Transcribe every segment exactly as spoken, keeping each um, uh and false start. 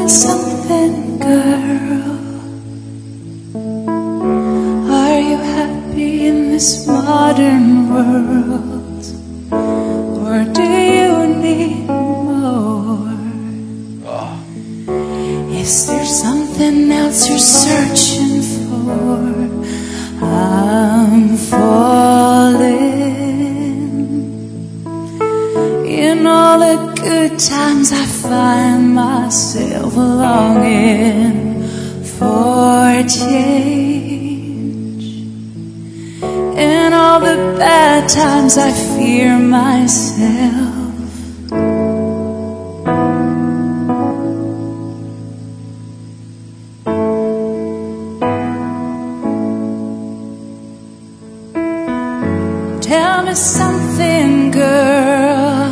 me something, girl. Are you happy in this modern world? Or do you need more? Is there something else you're searching for? I'm falling. In all the good times I find myself longing for change. In all the bad times I fear myself. Tell me something, girl.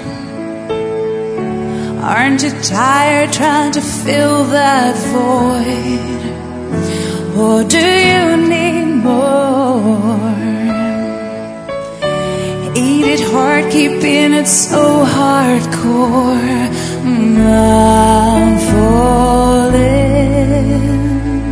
Aren't you tired trying to fill that void? Or do you need more? Eat it hard, keeping it so hardcore. I'm falling.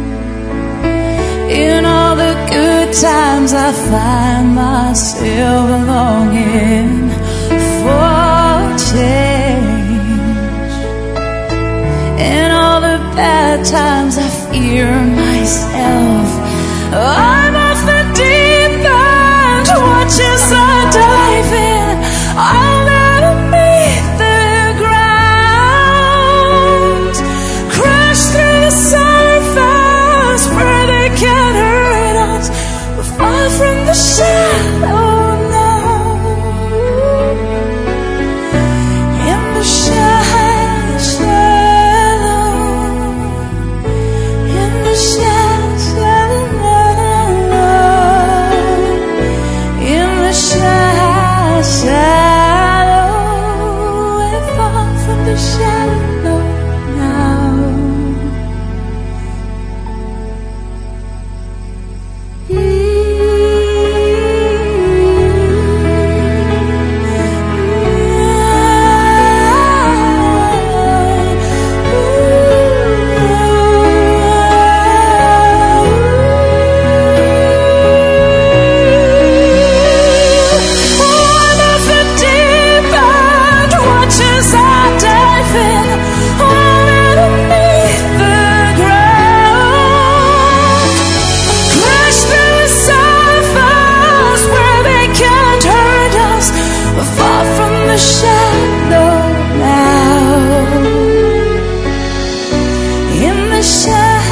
In all the good times I find myself longing for change. In all the bad times I fear myself. I'm off the deep end, watch as I dive in. I'll never meet the ground. Crash through the surface where they can't hurt us. We're far from the shadow now. In the shadow, shadow. In the shadow, shadow. In the shadow, shadow. We're far from the shadow now. Shadow now. In the shadow.